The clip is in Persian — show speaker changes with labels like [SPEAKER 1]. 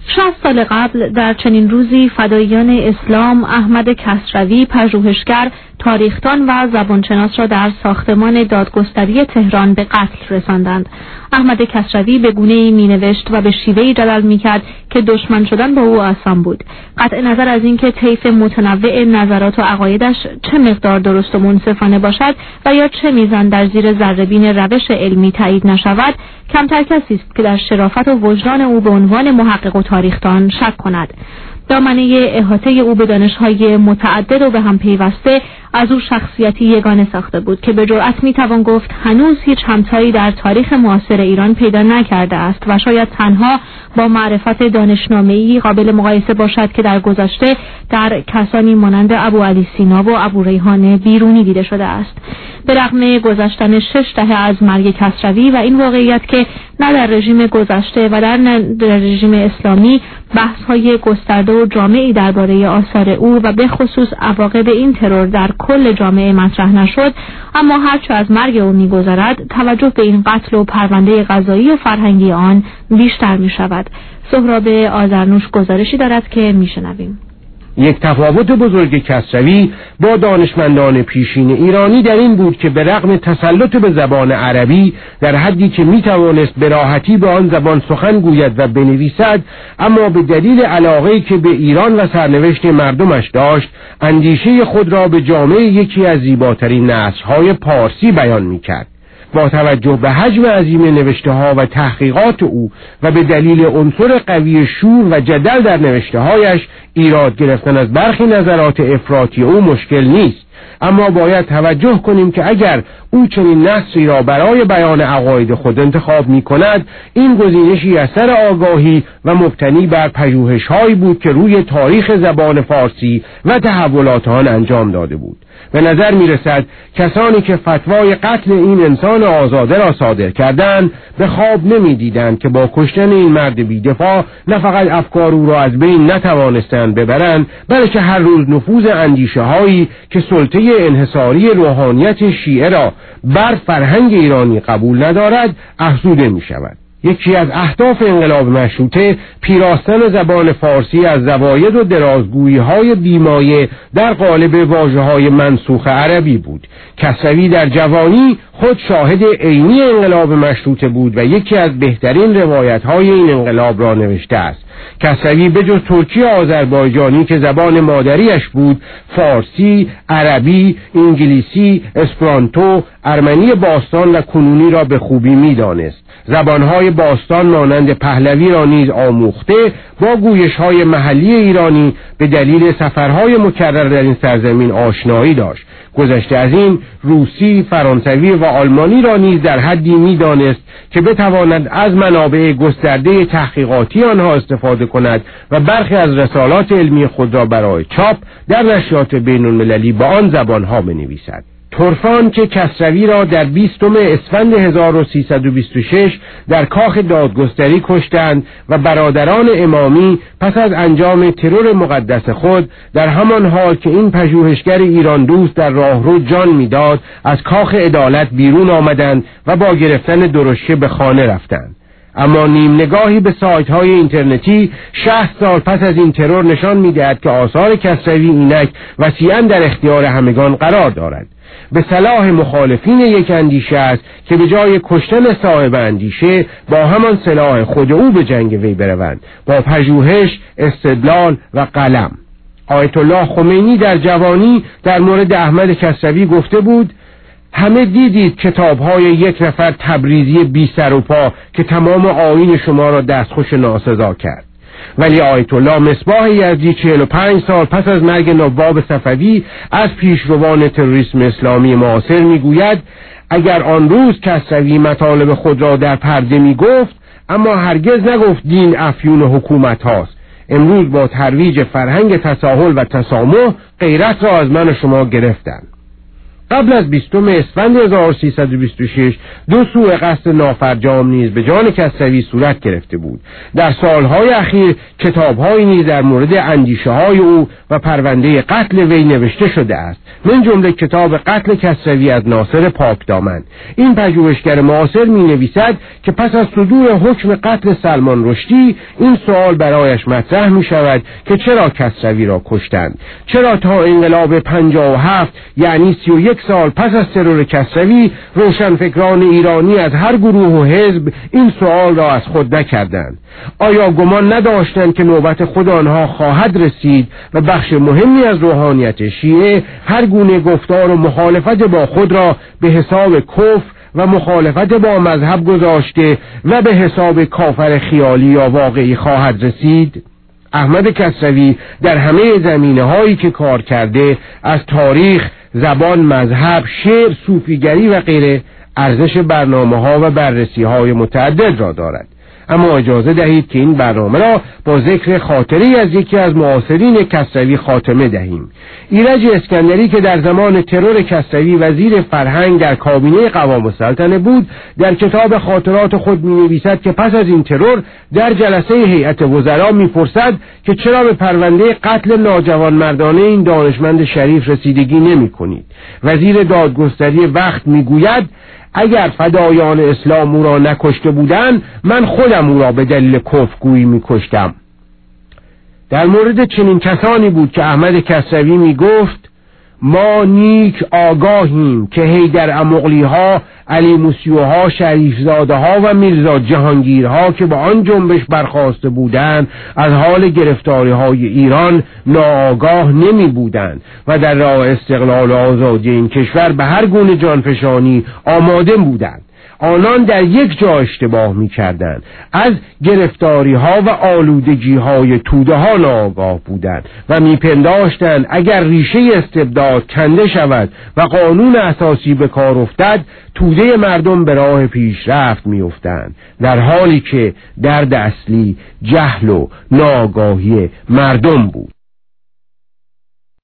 [SPEAKER 1] 60 سال قبل در چنین روزی فداییان اسلام احمد کسروی پژوهشگر، تاریخدان و زبانشناس را در ساختمان دادگستری تهران به قتل رساندند. احمد کسروی به گونه‌ای می‌نوشت و به شیوهی جدل می‌کرد که دشمن شدن با او آسان بود. قطع نظر از اینکه طیف متنوع نظرات و عقایدش چه مقدار درست و منصفانه باشد و یا چه میزان در زیر ذره‌بین روش علمی تایید نشود، کمتر کسی است که در شرافت و وجدان او به عنوان محقق و تاریخدان شک کند. دامنه احاطه او به دانش‌های متعدد و به هم پیوسته از او شخصیتی یگانه ساخته بود که به جرأت می‌توان گفت هنوز هیچ همتایی در تاریخ معاصر ایران پیدا نکرده است و شاید تنها با معرفت دانشنامه‌ای قابل مقایسه باشد که در گذشته در کسانی مانند ابو علی سینا و ابو ریحان بیرونی دیده شده است. به رغم گذشتن 6 دهه از مرگ کسروی و این واقعیت که نه در رژیم گذشته و در رژیم اسلامی بحث‌های گسترده و جامعی درباره آثار او و به خصوص عواقب این ترور در کل جامعه مطرح نشد، اما هرچه از مرگ او می‌گذرد توجه به این قتل و پرونده قضایی و فرهنگی آن بیشتر می‌شود. سهراب آذرنوش گزارشی دارد که می‌شنویم.
[SPEAKER 2] یک تفاوت بزرگ کسروی با دانشمندان پیشین ایرانی در این بود که به رغم تسلط به زبان عربی در حدی که میتوانست به راحتی به آن زبان سخن گوید و بنویسد، اما به دلیل علاقه‌ای که به ایران و سرنوشت مردمش داشت، اندیشه خود را به جامعه یکی از زیباترین نثرهای پارسی بیان میکرد. با توجه به حجم عظیم نوشته‌ها و تحقیقات او و به دلیل عنصر قوی شور و جدل در نوشته‌هایش، ایراد گرفتن از برخی نظرات افراطی او مشکل نیست. اما باید توجه کنیم که اگر او چنین نثری را برای بیان عقاید خود انتخاب می کند، این گزینشی اثر آگاهی و مبتنی بر پژوهش‌هایی بود که روی تاریخ زبان فارسی و تحولات آن انجام داده بود. به نظر می رسد کسانی که فتوای قتل این انسان آزاده را صادر کردند به خواب نمی دیدند که با کشتن این مرد بی‌دفاع نه فقط افکار او را از بین نتوانستند ببرند، بلکه هر روز نفوذ اندیشه هایی که سلطه انحصاری روحانیت شیعه را بر فرهنگ ایرانی قبول ندارد افزوده می شود. یکی از اهداف انقلاب مشروطه پیراستن زبان فارسی از زواید و درازگویی‌های بیمایه در قالب واژه‌های منسوخ عربی بود. کسروی در جوانی خود شاهد عینی انقلاب مشروطه بود و یکی از بهترین روایت‌های این انقلاب را نوشته است. کسروی به جز ترکی آذربایجانی که زبان مادریش بود، فارسی، عربی، انگلیسی، اسپرانتو، ارمنی باستان و کنونی را به خوبی می‌دانست. زبانهای باستان مانند پهلوی را نیز آموخته، با گویش‌های محلی ایرانی به دلیل سفرهای مکرر در این سرزمین آشنایی داشت. گذشته از این، روسی، فرانسوی و آلمانی را نیز در حدی می‌دانست که بتواند از منابع گسترده تحقیقاتی آنها استفاده کند و برخی از رسالات علمی خود را برای چاپ در نشریات بین‌المللی با آن زبانها بنویسد. ترفان که کسروی را در 20 اسفند 1326 در کاخ دادگستری کشتند و برادران امامی پس از انجام ترور مقدس خود در همان حال که این پژوهشگر ایران دوست در راهرو جان میداد، از کاخ عدالت بیرون آمدند و با گرفتن درشکه به خانه رفتند. اما نیم نگاهی به سایت های اینترنتی 60 سال پس از این ترور نشان می‌دهد که آثار کسروی اینک وسیعاً در اختیار همگان قرار دارد. به صلاح مخالفین یک اندیشه است که به جای کشتن صاحب اندیشه با همان سلاح خود او به جنگ وی بروند، با پژوهش، استدلال و قلم. آیت الله خمینی در جوانی در مورد احمد کسروی گفته بود: همه دیدید کتاب‌های یک نفر تبریزی بی سر و پا که تمام آیین شما را دستخوش ناسزا کرد. ولی آیت الله مصباح یزدی 45 سال پس از مرگ نواب صفوی از پیشروان تروریسم اسلامی معاصر میگوید: اگر آن روز کسروی مطالب خود را در پرده میگفت، اما هرگز نگفت دین افیون حکومت هاست. امروز با ترویج فرهنگ تساهل و تسامح غیرت را از من و شما گرفتند. قبل از 20 اسفند 1326 دو سوء قصد نافرجام نیز به جان کسروی صورت گرفته بود. در سالهای اخیر کتاب‌هایی نیز در مورد اندیشه‌های او و پرونده قتل وی نوشته شده است، من جمله کتاب قتل کسروی از ناصر پاکدامن. این پژوهشگر معاصر می‌نویسد که پس از صدور حکم قتل سلمان رشدی این سوال برایش مطرح می‌شود که چرا کسروی را کشتند؟ چرا تا انقلاب 57 یعنی 31 سال پس از ترور کسروی روشنفکران ایرانی از هر گروه و حزب این سوال را از خود نکردند؟ آیا گمان نداشتند که نوبت خود آنها خواهد رسید و بخش مهمی از روحانیت شیعه هر گونه گفتار و مخالفت با خود را به حساب کفر و مخالفت با مذهب گذاشته و به حساب کافر خیالی یا واقعی خواهد رسید؟ احمد کسروی در همه زمینه‌هایی که کار کرده، از تاریخ، زبان، مذهب، شعر، صوفیگری و غیره، ارزش برنامه‌ها و بررسی‌های متعدد را دارد. اما اجازه دهید که این برنامه را با ذکر خاطری از یکی از معاصرین کسروی خاتمه دهیم. ایرج اسکندری که در زمان ترور کسروی وزیر فرهنگ در کابینه قوام السلطنه بود، در کتاب خاطرات خود می‌نویسد که پس از این ترور در جلسه هیئت وزرا می‌پرسد که چرا به پرونده قتل ناجوانمردانه این دانشمند شریف رسیدگی نمی‌کنید. وزیر دادگستری وقت می‌گوید اگر فدایان اسلام او را نکشته بودند، من خودم او را به دلیل کفرگویی می‌کشتم. در مورد چنین کسانی بود که احمد کسروی می‌گفت ما نیک آگاهیم که حیدر امغلی‌ها، علی موسیوها، شریفزاده‌ها و میرزا جهانگیرها که با آن جنبش برخاسته بودند از حال گرفتاری‌های ایران ناآگاه نمی بودند و در راه استقلال و آزادی این کشور به هر گونه جانفشانی آماده بودند. آنان در یک جا اشتباه می کردند، از گرفتاری ها و آلودگی های توده ها ناآگاه بودند و می پنداشتند اگر ریشه استبداد کنده شود و قانون اساسی به کار افتد، توده مردم به راه پیشرفت می افتند، در حالی که درد اصلی جهل و ناآگاهی مردم بود.